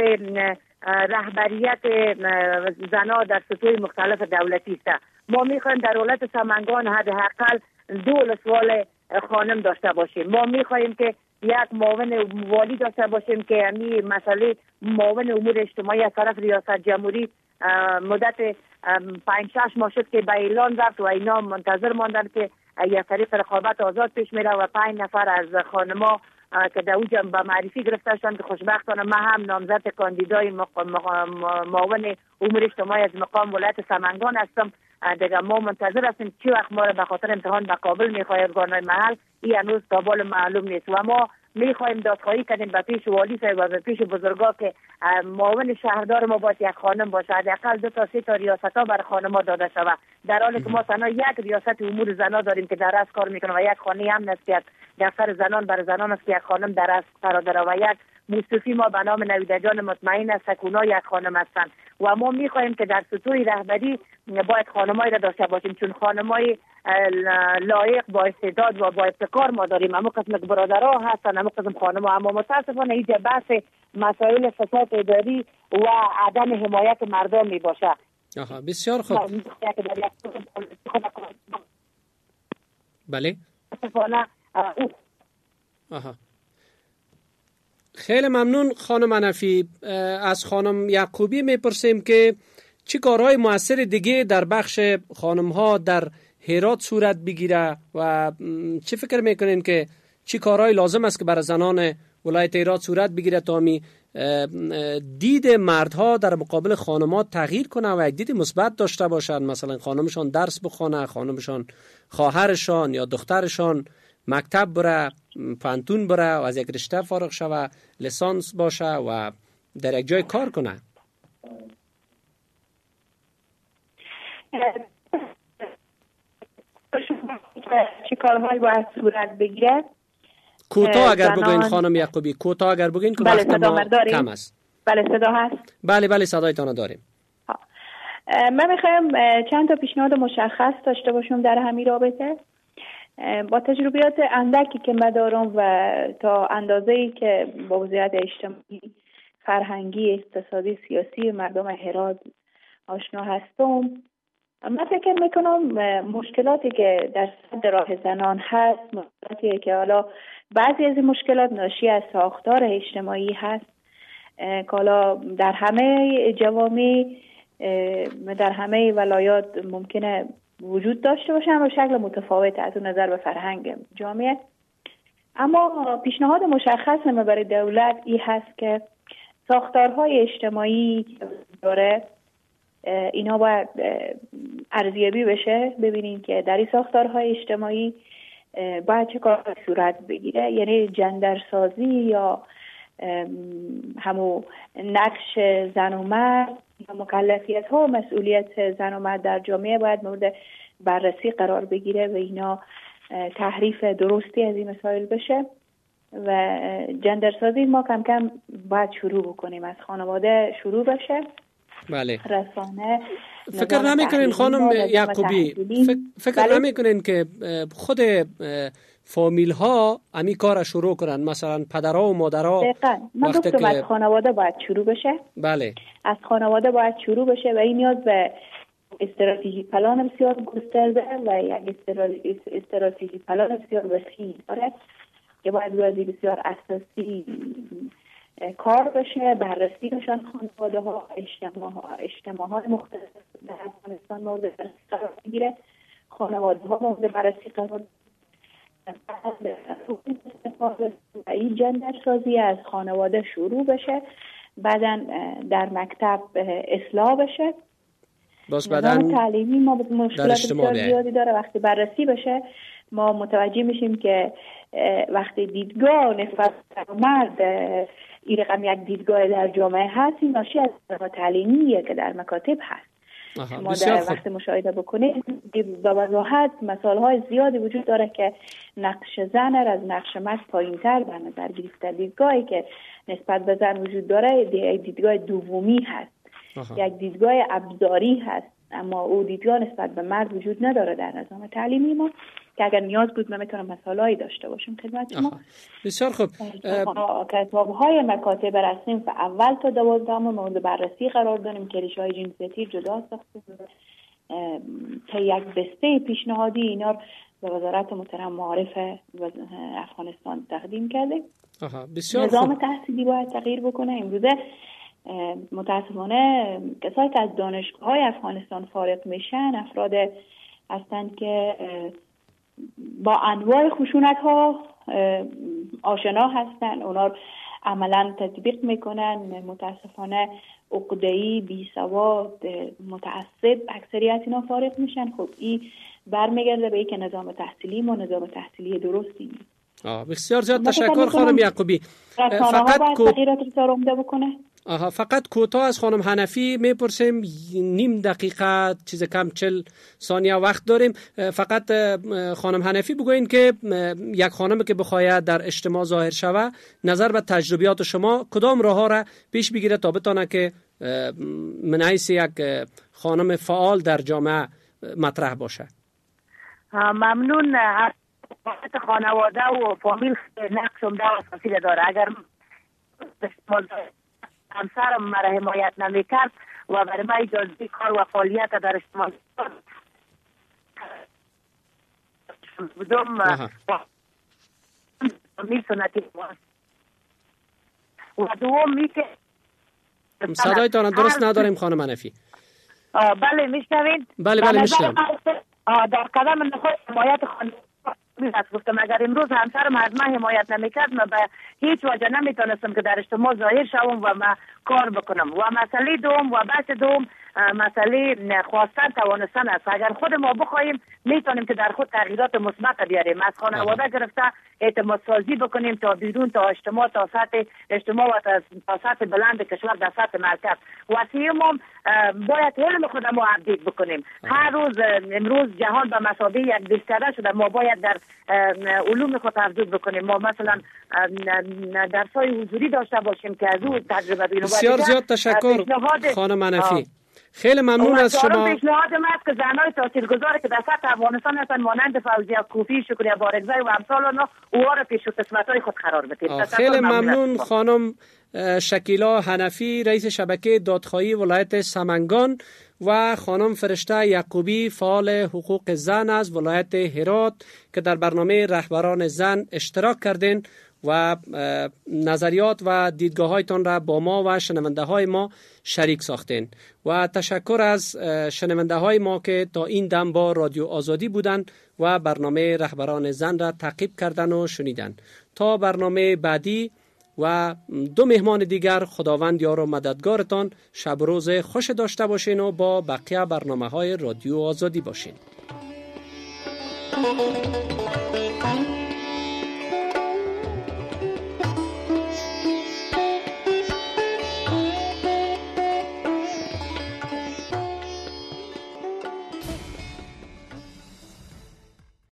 رهبریت زنها در سطوح مختلف دولتی است. ما میخوایم در ولایت سمنگان حداقل دو ولسوال خانم داشته باشیم. ما میخوایم که یک معاون والی داشته باشیم که یعنی مسئله معاون امور اجتماعی از طرف ریاست جمهوری مدت پنج شش ماه شد که به اعلان رفت و اینا منتظر ماندن که یک طریق رقابت آزاد پیش میره و پنج نفر از خانما که در اوج به معرفی گرفته شدند که خوشبختانه من هم نامزد کاندیدای معاون امور اجتماعی از مقام ولایت سمنگان هستم. دیگه ما منتظر هستیم چی وقت ما را به خاطر امتحان به کابل میخواهد ارگانهای محل، این هنوز تا بال معلوم نیست و ما میخواهیم دادخواهی کنیم به پیش والی صاحب و به پیش بزرگا که معاون شهردار ما باید یک خانم باشه، حداقل دو تا سه تا ریاست ها برای خانم‌ها داده شود، در حالی که ما تنها یک ریاست امور زنا داریم که در از کار میکنه و یک خانه هم است که دفتر زنان برای زنان است که یک خانم در از قرار داره و یک مصطفی ما به نام نویده جان مطمئن است سکونا یک خانم هستند و ما میخواهیم که در سطوح رهبری باید خانمایی را داشته باشیم، چون خانمای لایق با استعداد و با ابتکار ما داریم. اما قسم برادرها هستن، اما قسم خانم‌ها، اما متاسفانه اینجا بحث مسائل فساد اداری و عدم حمایت مردم می باشه. آها بسیار خوب. بله. آها خیلی ممنون خانم حنفی. از خانم یعقوبی میپرسیم که چه کارهای مؤثر دیگه در بخش خانم‌ها در هرات صورت بگیره و چه فکر میکنین که چه کارهای لازم است که برای زنان ولایت هرات صورت بگیره تا می دید مردها در مقابل خانم‌ها تغییر کنه و یک دید مثبت داشته باشن، مثلا خانمشان درس بخونه، خانمشان خواهرشان یا دخترشان مکتب بره، پانتون بره و از یک رشته فارغ شوه، لیسانس باشه و در یک جای کار کنه. چه کارهایی باید صورت بگیره؟ کوتاه اگر بگوین خانم یعقوبی، کوتاه اگر بگوین که بله وقت ما کم است. بله صدا هست؟ بله بله صدایتان داریم. من میخوایم چند تا پیشنهاد مشخص داشته باشم در همین رابطه. با تجربیات اندکی که من دارم و تا اندازه‌ای که با وضعیت اجتماعی، فرهنگی، اقتصادی، سیاسی مردم هرات آشنا هستم، من فکر میکنم مشکلاتی که در صد راه زنان هست، مشکلاتی که حالا بعضی از این مشکلات ناشی از ساختار اجتماعی هست که حالا در همه جوامع، در همه ولایات ممکنه وجود داشته باشه اما شکل متفاوت از اون نظر به فرهنگ جامعه. اما پیشنهاد مشخص ما برای دولت این هست که ساختارهای اجتماعی داره اینا باید ارزیابی بشه، ببینیم که در این ساختارهای اجتماعی باید چه کار صورت بگیره، یعنی جندرسازی یا همو نقش زن و مرد یا مکلفیت ها و مسئولیت زن و مرد در جامعه باید مورد بررسی قرار بگیره و اینا تحریف درستی از این مسائل بشه و جندرسازی ما کم کم باید شروع بکنیم، از خانواده شروع بشه. بله. رسانه فکر نمیکنین خانم یعقوبی، فکر بله؟ نمیکنین که خود فامیل ها امی کار شروع کنن، مثلا پدرها و مادرها؟ دقیقاً من گفتم که... از خانواده باید شروع بشه. بله. از خانواده باید شروع بشه و این نیاز به استراتژی پلان بسیار گسترده و یک استراتژی پلان بسیار وسیع داره که باید روزی بسیار اساسی کار بشه، بررسی بشن خانواده ها، اجتماع ها اجتماع های مختلف در افغانستان مورد بررسی قرار بگیره، خانواده ها مورد بررسی قرار بگیره، این جندر سازی از خانواده شروع بشه، بعدا در مکتب اصلاح بشه. باز نظام تعلیمی ما مشکلات بسیار زیادی داره. وقتی بررسی بشه ما متوجه میشیم که وقتی دیدگاه نسبت به مرد این رقم یک دیدگاه در جامعه هست، این ناشی از نظام تعلیمیه که در مکاتب هست. ما در وقت مشاهده بکنیم با وضاحت مثالهای زیادی وجود داره که نقش زن از نقش مرد پایین‌تر به نظر گرفته. دیدگاهی که نسبت به زن وجود داره دیدگاه دومی هست. آها. یک دیدگاه ابزاری هست، اما او دیدگاه نسبت به مرد وجود نداره در نظام تعلیمی ما که اگر نیاز بود من میتونم مثالایی داشته باشم خدمت شما. بسیار خوب. کتاب‌های مکاتب رسمی و اول تا دوازدهم مورد بررسی قرار دادیم که ریشه‌های جنسیتی جدا ساخته که یک دسته پیشنهادی اینا به وزارت محترم معارف افغانستان تقدیم کرده. آها بسیار نظام خوب. تحصیلی باید تغییر بکنه. امروزه متاسفانه کسایی که از دانشگاه‌های افغانستان فارغ میشن افراد هستند که با انواع خشونت ها آشنا هستن، اونا عملا تطبیق میکنن. متاسفانه عقده‌ای، بی‌سواد، متعصب اکثریت اینا فارغ میشن. خب این برمیگرده به اینکه نظام تحصیلی ما نظام تحصیلی درستی نیست. آه بسیار زیاد تشکر خانم یعقوبی. فقط کو... تغییرات رو بکنه. آها فقط کوتاه از خانم حنفی میپرسیم، نیم دقیقه چیز کم چل ثانیه وقت داریم. فقط خانم حنفی بگوین که یک خانم که بخواید در اجتماع ظاهر شوه نظر به تجربیات شما کدام راه ها را پیش بگیره تا بتونه که من حیث یک خانم فعال در جامعه مطرح باشه؟ ممنون. خانواده و فامیل نقش عمده و اساسی داره. اگر همسرم مرا حمایت نمیکرد و برای من اجازه کار و فعالیت در اجتماع بودم فامیل سنتی و دومی که صدایتان درست نداریم خانم حنفی. بله میشنوین؟ بله بله میشنویم. در قدم نخود حمایت خانواده است. گفتم اگر امروز همسرم از من حمایت نمیکرد من به هیچ وجه نمیتونستم که در اجتماع ظاهر شوم و من کار بکنم. و مسئله دوم و بحث دوم مسئله خواستن توانستن است. اگر خود ما بخوایم میتونیم که در خود تغییرات مثبت بیاریم. از خانواده گرفته اعتماد سازی بکنیم تا بیرون، تا اجتماع، تا سطح اجتماع و تا سطح بلند کشور، در سطح مرکز. و سیوم باید علم خودمو اپدیت بکنیم. هر روز امروز جهان به مثابه یک گسترده شده، ما باید در علوم خود افزود بکنیم. ما مثلا درس‌های حضوری داشته باشیم که از او تجربه بگیریم. بسیار زیاد تشکر خانم حنفی. خیلی ممنون از شما. پیشنهاد من است که زنای تاثیرگذار که در سطح افغانستان هستن مانند فوزیه کوفی، شکریه بارگزی و امثال آنها اوها را پیش قسمت‌های خود قرار بدید. خیلی ممنون خانم شکیلا حنفی، رئیس شبکه دادخواهی ولایت سمنگان، و خانم فرشته یعقوبی، فعال حقوق زن از ولایت هرات که در برنامه رهبران زن اشتراک کردین و نظریات و دیدگاه هایتان را با ما و شنونده های ما شریک ساختین. و تشکر از شنونده های ما که تا این دم با رادیو آزادی بودن و برنامه رهبران زن را تعقیب کردن و شنیدن. تا برنامه بعدی و دو مهمان دیگر، خداوند یار و مددگارتان. شب و روز خوش داشته باشین و با بقیه برنامه های رادیو آزادی باشین.